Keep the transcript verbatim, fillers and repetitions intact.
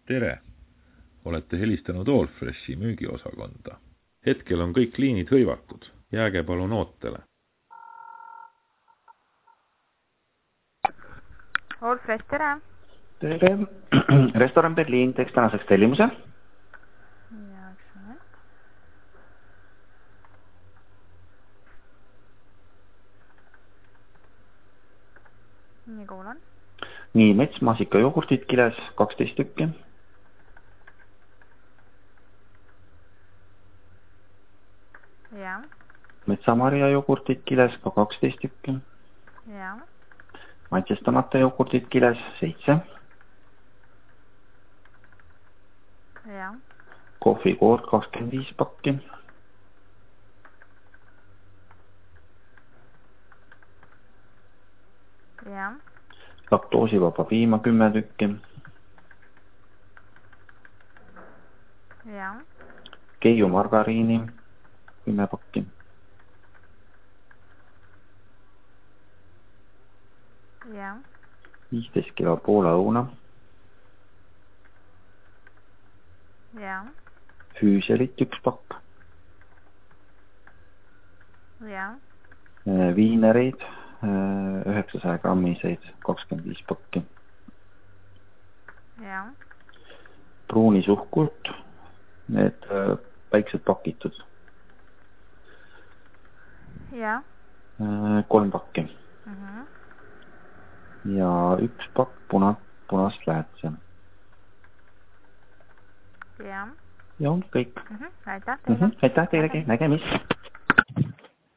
Tere! Olete helistanud Allfreshi müügiosakonda. Hetkel on kõik liinid hõivatud. Jääge palun ootele. Allfresh, tere! Tere! Restoran Berliin teeks tänaseks tellimuse. Ja, üks moment. Nii kuulan. Nii, metsmaasika jogurtit kiles kaksteist tükki. Ja. Metsamarja jogurtit kiles ka kaksteist tükki. Ja. Maitsestamata jogurtit kiles seitse. Ja. Kohvikoort kakskümmend viis pakki. Ja. Laktoosivaba piima kümme tükki. Ja. Keiu margariini kümme pakki. Ja. viisteist kilo Poola õuna. Ja. Füüselit üks pakk. Ja. Viinereid üheksasaja grammiseid kakskümmend viis pakki. Ja. Pruunisuhkurt, need väiksed pakitud. Ja. kolm pakki. Mhm. Ja üks pakk puna, punast lähetse. Ja. Ja on kõik. Mhm. Aitäh teile. Mhm. Aitäh teilegi, nägemist.